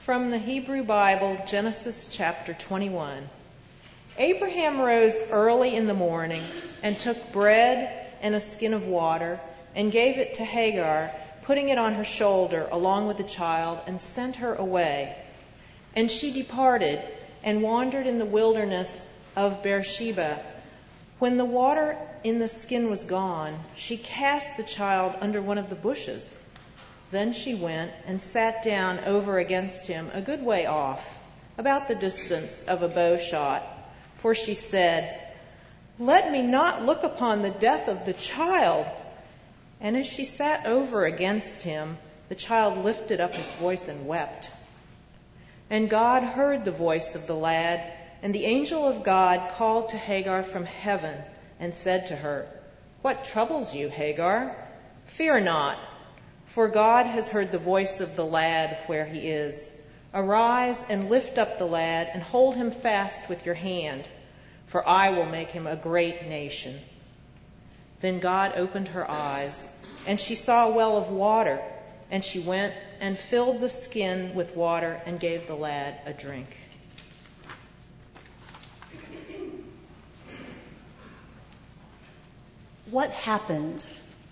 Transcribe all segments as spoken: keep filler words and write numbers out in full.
From the Hebrew Bible, Genesis chapter twenty-one. Abraham rose early in the morning and took bread and a skin of water and gave it to Hagar, putting it on her shoulder along with the child, and sent her away. And she departed and wandered in the wilderness of Beersheba. When the water in the skin was gone, she cast the child under one of the bushes. Then she went and sat down over against him a good way off, about the distance of a bow shot. For she said, "Let me not look upon the death of the child." And as she sat over against him, the child lifted up his voice and wept. And God heard the voice of the lad, and the angel of God called to Hagar from heaven and said to her, "What troubles you, Hagar? Fear not, for God has heard the voice of the lad where he is. Arise and lift up the lad and hold him fast with your hand, for I will make him a great nation." Then God opened her eyes, and she saw a well of water, and she went and filled the skin with water and gave the lad a drink. What happened?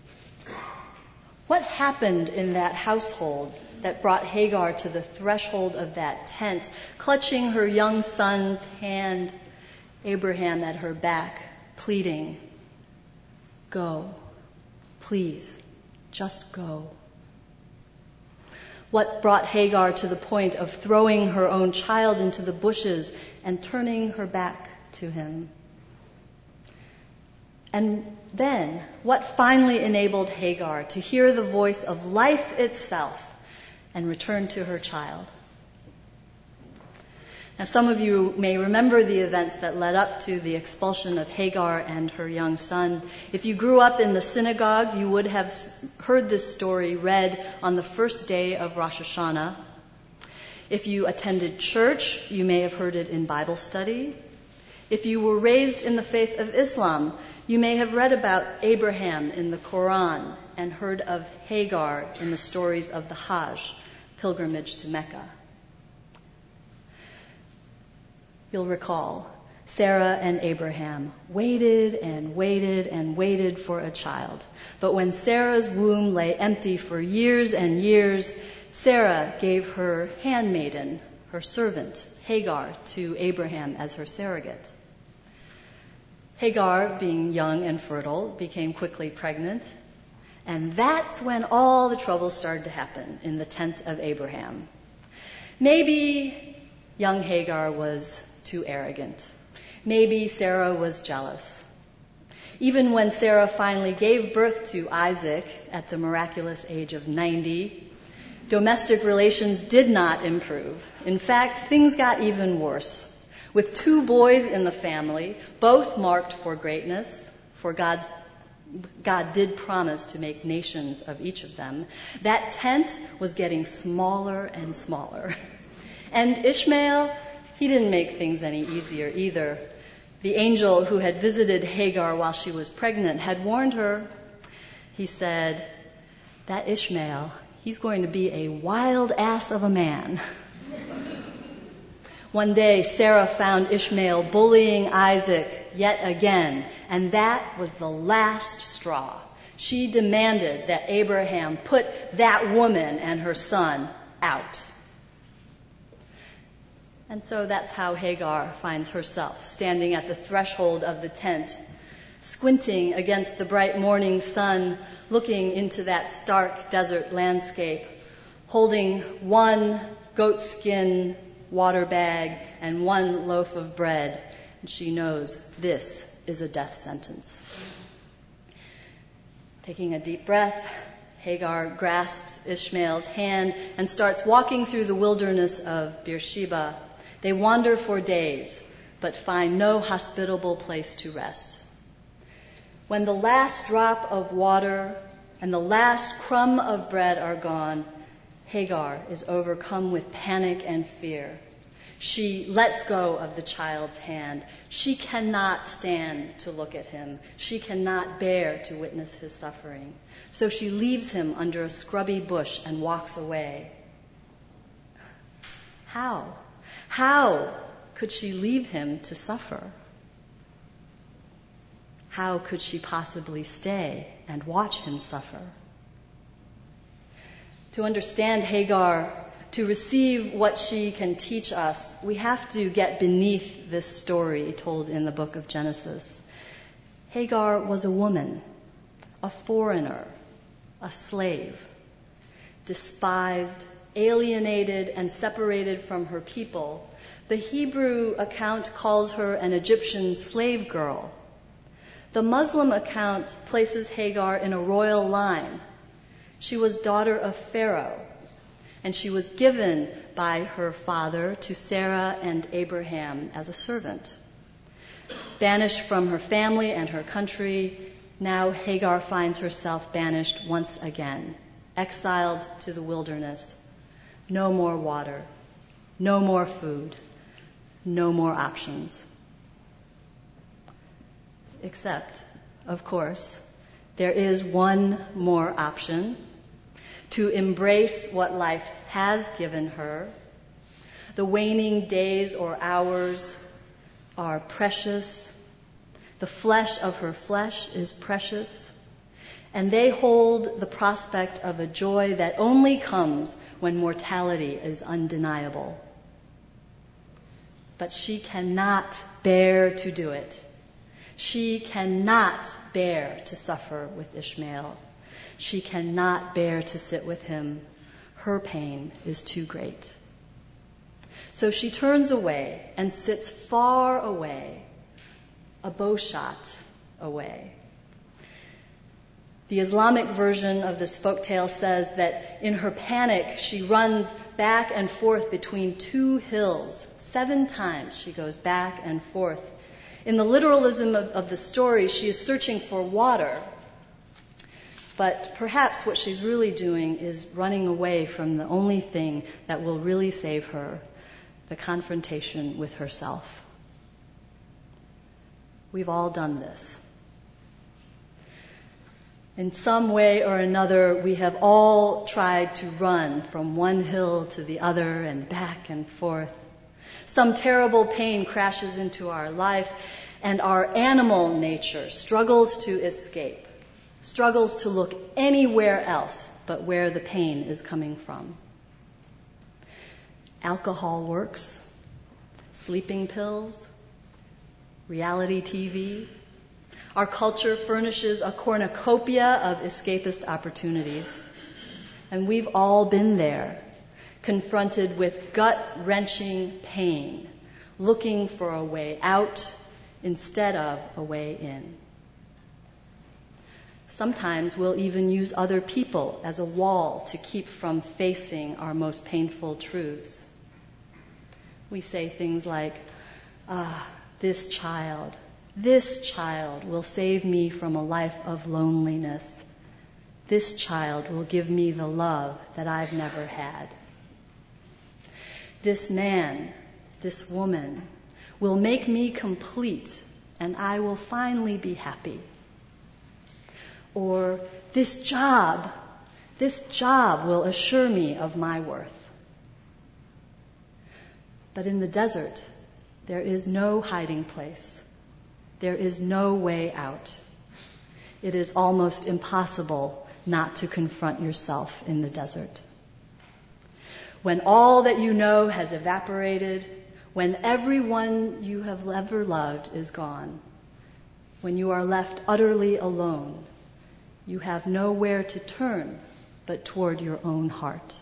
What happened in that household that brought Hagar to the threshold of that tent, clutching her young son's hand, Abraham at her back, pleading, "Go, please, just go"? What brought Hagar to the point of throwing her own child into the bushes and turning her back to him? And then, what finally enabled Hagar to hear the voice of life itself and return to her child? Now, some of you may remember the events that led up to the expulsion of Hagar and her young son. If you grew up in the synagogue, you would have heard this story read on the first day of Rosh Hashanah. If you attended church, you may have heard it in Bible study. If you were raised in the faith of Islam, you may have read about Abraham in the Quran and heard of Hagar in the stories of the Hajj, pilgrimage to Mecca. You'll recall Sarah and Abraham waited and waited and waited for a child. But when Sarah's womb lay empty for years and years, Sarah gave her handmaiden, her servant, Hagar, to Abraham as her surrogate. Hagar, being young and fertile, became quickly pregnant, and that's when all the trouble started to happen in the tent of Abraham. Maybe young Hagar was too arrogant. Maybe Sarah was jealous. Even when Sarah finally gave birth to Isaac at the miraculous age of ninety, domestic relations did not improve. In fact, things got even worse. With two boys in the family, both marked for greatness, for God's, God did promise to make nations of each of them, that tent was getting smaller and smaller. And Ishmael, he didn't make things any easier either. The angel who had visited Hagar while she was pregnant had warned her. He said, "That Ishmael, he's going to be a wild ass of a man." One day, Sarah found Ishmael bullying Isaac yet again, and that was the last straw. She demanded that Abraham put that woman and her son out. And so that's how Hagar finds herself, standing at the threshold of the tent, squinting against the bright morning sun, looking into that stark desert landscape, holding one goatskin water bag and one loaf of bread, and she knows this is a death sentence. Taking a deep breath, Hagar grasps Ishmael's hand and starts walking through the wilderness of Beersheba. They wander for days, but find no hospitable place to rest. When the last drop of water and the last crumb of bread are gone, Hagar is overcome with panic and fear. She lets go of the child's hand. She cannot stand to look at him. She cannot bear to witness his suffering. So she leaves him under a scrubby bush and walks away. How? How could she leave him to suffer? How could she possibly stay and watch him suffer? To understand Hagar, to receive what she can teach us, we have to get beneath this story told in the book of Genesis. Hagar was a woman, a foreigner, a slave, despised, alienated, and separated from her people. The Hebrew account calls her an Egyptian slave girl. The Muslim account places Hagar in a royal line. She was daughter of Pharaoh, and she was given by her father to Sarah and Abraham as a servant. Banished from her family and her country, now Hagar finds herself banished once again, exiled to the wilderness. No more water, no more food, no more options. Except, of course, there is one more option: to embrace what life has given her. The waning days or hours are precious. The flesh of her flesh is precious. And they hold the prospect of a joy that only comes when mortality is undeniable. But she cannot bear to do it. She cannot bear to suffer with Ishmael. She cannot bear to sit with him. Her pain is too great. So she turns away and sits far away, a bow shot away. The Islamic version of this folktale says that in her panic, she runs back and forth between two hills. Seven times she goes back and forth. In the literalism of, of the story, she is searching for water. But perhaps what she's really doing is running away from the only thing that will really save her, the confrontation with herself. We've all done this. In some way or another, we have all tried to run from one hill to the other and back and forth. Some terrible pain crashes into our life, and our animal nature struggles to escape, struggles to look anywhere else but where the pain is coming from. Alcohol works, sleeping pills, reality T V. Our culture furnishes a cornucopia of escapist opportunities. And we've all been there, confronted with gut-wrenching pain, looking for a way out instead of a way in. Sometimes we'll even use other people as a wall to keep from facing our most painful truths. We say things like, ah, this child, this child will save me from a life of loneliness. This child will give me the love that I've never had. This man, this woman, will make me complete, and I will finally be happy. Or, this job, this job will assure me of my worth. But in the desert, there is no hiding place. There is no way out. It is almost impossible not to confront yourself in the desert. When all that you know has evaporated, when everyone you have ever loved is gone, when you are left utterly alone, you have nowhere to turn but toward your own heart.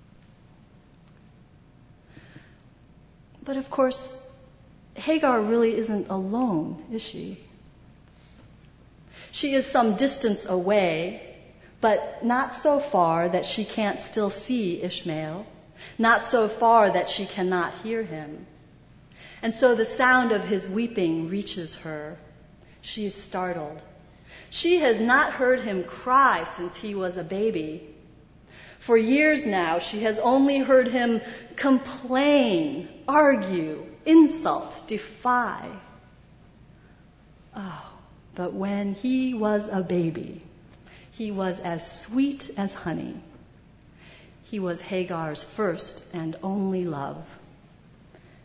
But of course, Hagar really isn't alone, is she? She is some distance away, but not so far that she can't still see Ishmael, not so far that she cannot hear him. And so the sound of his weeping reaches her. She is startled. She has not heard him cry since he was a baby. For years now, she has only heard him complain, argue, insult, defy. Oh, but when he was a baby, he was as sweet as honey. He was Hagar's first and only love.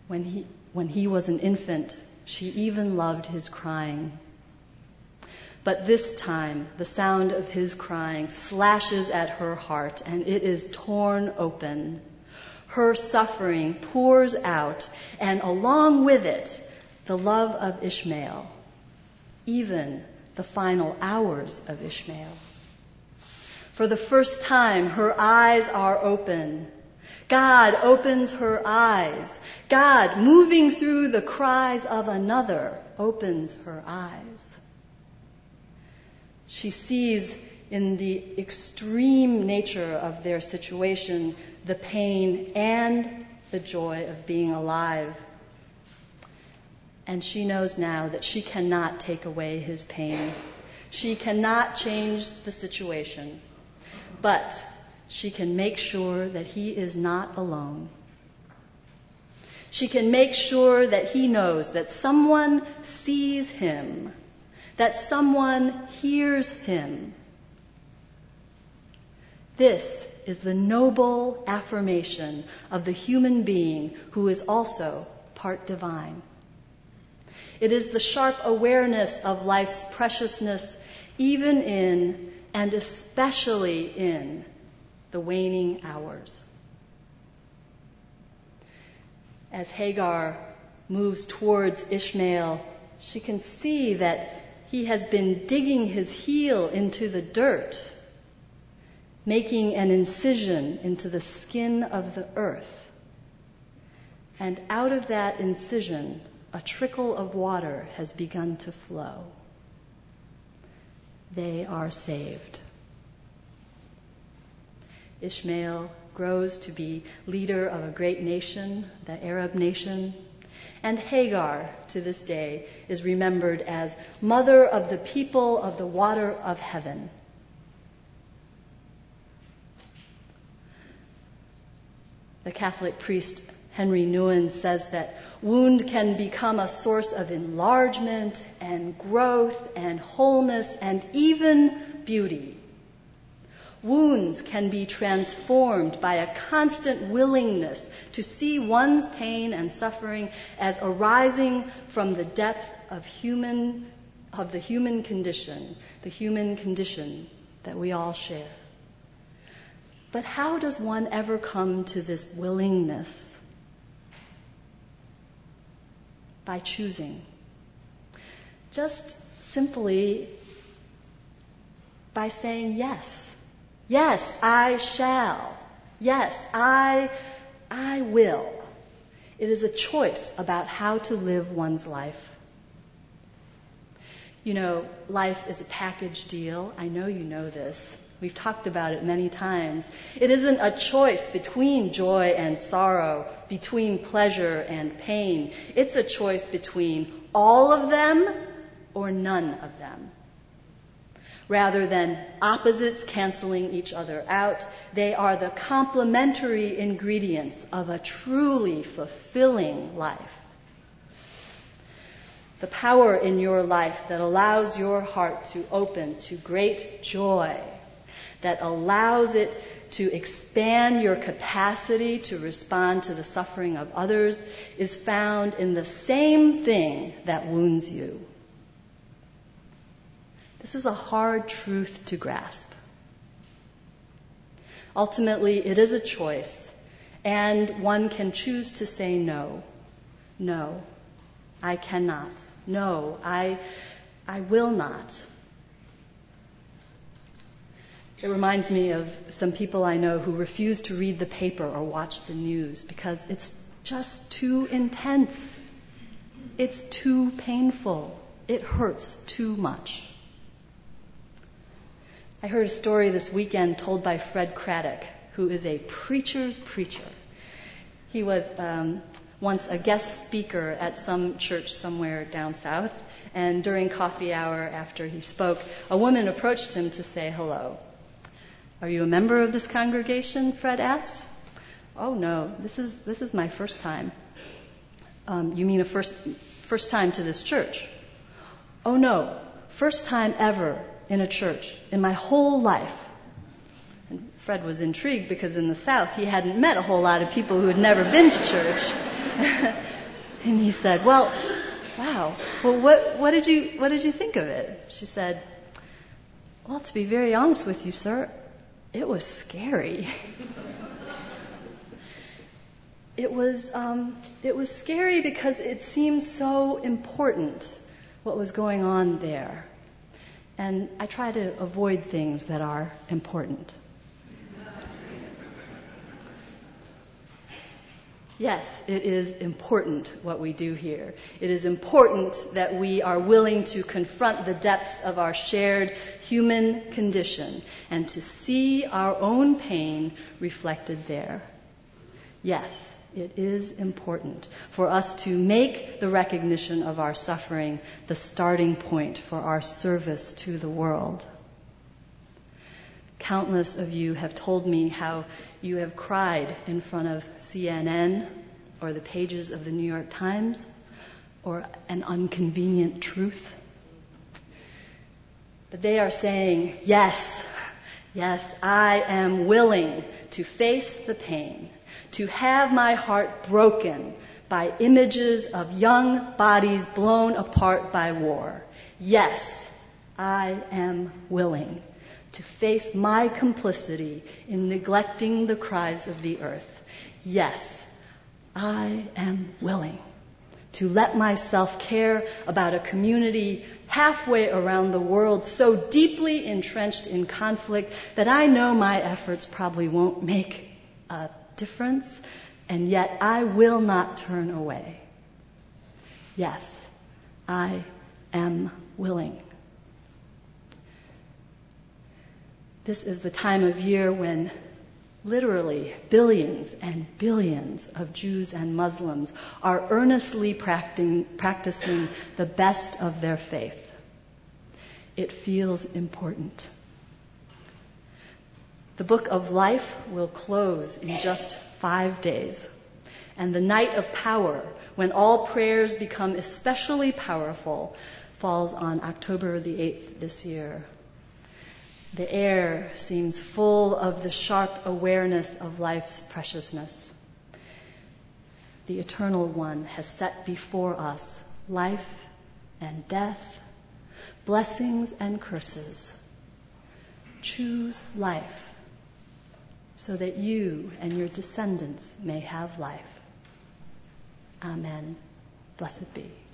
When he, when he was an infant, she even loved his crying. But this time, the sound of his crying slashes at her heart, and it is torn open. Her suffering pours out, and along with it, the love of Ishmael, even the final hours of Ishmael. For the first time, her eyes are open. God opens her eyes. God, moving through the cries of another, opens her eyes. She sees in the extreme nature of their situation the pain and the joy of being alive. And she knows now that she cannot take away his pain. She cannot change the situation. But she can make sure that he is not alone. She can make sure that he knows that someone sees him, that someone hears him. This is the noble affirmation of the human being who is also part divine. It is the sharp awareness of life's preciousness, even in and especially in the waning hours. As Hagar moves towards Ishmael, she can see that he has been digging his heel into the dirt, making an incision into the skin of the earth. And out of that incision, a trickle of water has begun to flow. They are saved. Ishmael grows to be leader of a great nation, the Arab nation. And Hagar, to this day, is remembered as mother of the people of the water of heaven. The Catholic priest Henry Nouwen says that wound can become a source of enlargement and growth and wholeness and even beauty. Wounds can be transformed by a constant willingness to see one's pain and suffering as arising from the depth of human, of the human condition, the human condition that we all share. But how does one ever come to this willingness? By choosing. Just simply by saying yes. Yes, I shall. Yes, I, I will. It is a choice about how to live one's life. You know, life is a package deal. I know you know this. We've talked about it many times. It isn't a choice between joy and sorrow, between pleasure and pain. It's a choice between all of them or none of them. Rather than opposites canceling each other out, they are the complementary ingredients of a truly fulfilling life. The power in your life that allows your heart to open to great joy, that allows it to expand your capacity to respond to the suffering of others, is found in the same thing that wounds you. This is a hard truth to grasp. Ultimately, it is a choice, and one can choose to say no. No, I cannot. No, I, I will not. It reminds me of some people I know who refuse to read the paper or watch the news because it's just too intense. It's too painful. It hurts too much. I heard a story this weekend told by Fred Craddock, who is a preacher's preacher. He was um, once a guest speaker at some church somewhere down south, and during coffee hour after he spoke, a woman approached him to say hello. "Are you a member of this congregation?" Fred asked. "Oh no, this is this is my first time." Um, "you mean a first first time to this church?" "Oh no, first time ever in a church in my whole life." And Fred was intrigued because in the South he hadn't met a whole lot of people who had never been to church. And he said, well, wow, well, what, what did you, what did you think of it? She said, well, to be very honest with you, sir, it was scary. It was, um, it was scary because it seemed so important what was going on there. And I try to avoid things that are important. Yes, it is important what we do here. It is important that we are willing to confront the depths of our shared human condition and to see our own pain reflected there. Yes, it is important for us to make the recognition of our suffering the starting point for our service to the world. Countless of you have told me how you have cried in front of C N N or the pages of the New York Times or an inconvenient truth. But they are saying, yes, yes, I am willing to face the pain, to have my heart broken by images of young bodies blown apart by war. Yes, I am willing to face my complicity in neglecting the cries of the earth. Yes, I am willing to let myself care about a community halfway around the world so deeply entrenched in conflict that I know my efforts probably won't make a difference, and yet I will not turn away. Yes, I am willing. This is the time of year when literally billions and billions of Jews and Muslims are earnestly practicing, practicing the best of their faith. It feels important. The Book of Life will close in just five days. And the night of power, when all prayers become especially powerful, falls on October the eighth this year. The air seems full of the sharp awareness of life's preciousness. The Eternal One has set before us life and death, blessings and curses. Choose life so that you and your descendants may have life. Amen. Blessed be.